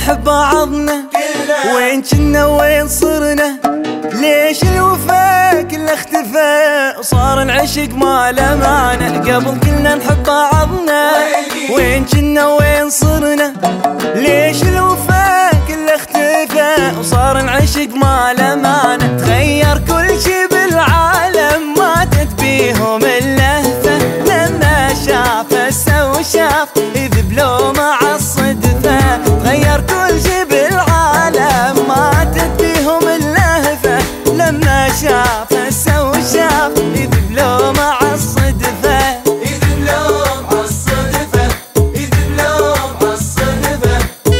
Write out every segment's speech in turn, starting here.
نحب بعضنا وين كنا وين صرنا؟ ليش الوفا كله اختفى وصار العشق ما له معنى؟ قبل كنا نحب بعضنا وين كنا وين صرنا؟ ليش الوفا كله اختفى وصار العشق ما له معنى؟ تغير كل شي بالعالم ماتت بيهم اللهفة، لما شاف هسه وشاف يذبلوا مع الصدفة. تغير كل شي بالعالم ماتت بيهم اللهفة، لما شاف هسه وشاف يذبلوا مع الصدفة. يذبلوا مع الصدفة، يذبلوا مع الصدفة.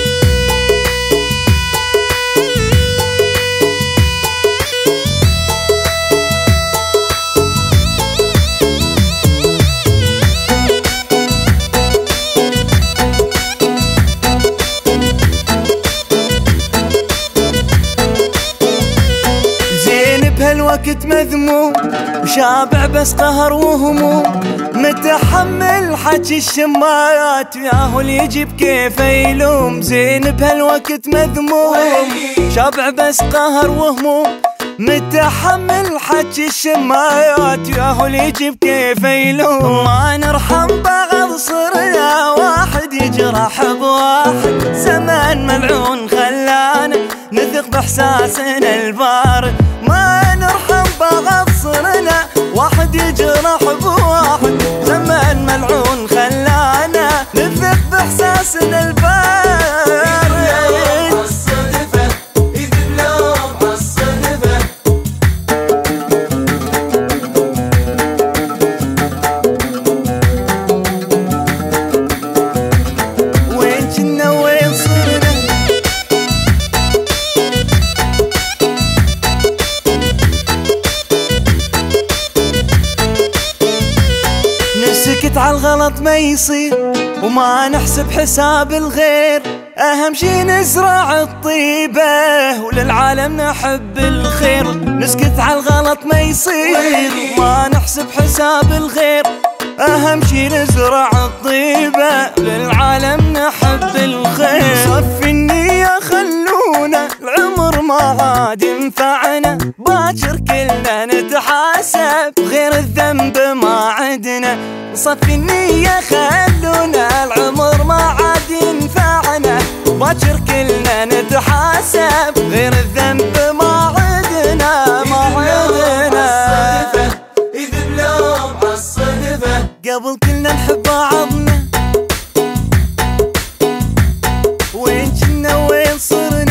بهالوقت مذموم وشابع بس قهر وهموم، متحمل حكي الشمايات وياهو اللي يجيب كيف يلوم. زين بهالوقت مذموم شابع بس قهر وهموم، متحمل حكي الشمايات وياهو اللي يجيب كيف يلوم. ما نرحم بعض صرنا واحد يجرح بواحد، زمان ملعون خلانا نثق باحساسنا البارد. ما نرحم بعض صرنا واحد يجرح بواحد، زمان ملعون خلانا نثق باحساسنا البارد. يذبلوا مع الصدفة، يذبلوا مع الصدفة. وين كنا وين صرنا؟ نسكت عالغلط ما يصير وما نحسب حساب الغير، أهم شي نزرع الطيبة وللعالم نحب الخير. نسكت عالغلط ما يصير وما نحسب حساب الغير، أهم شي نزرع الطيبة وللعالم نحب الخير. صفي النية خلونا العمر ما عاد ينفعنا، باكر كلنا نتحاسب غير الذنب ما عدنا. صفي النية خلونا العمر ما عاد ينفعنا، باكر كلنا نتحاسب غير الذنب ما عدنا ما عدنا. يذبلوا مع الصدفة. قبل كنا نحب بعضنا وين كنا وين صرنا؟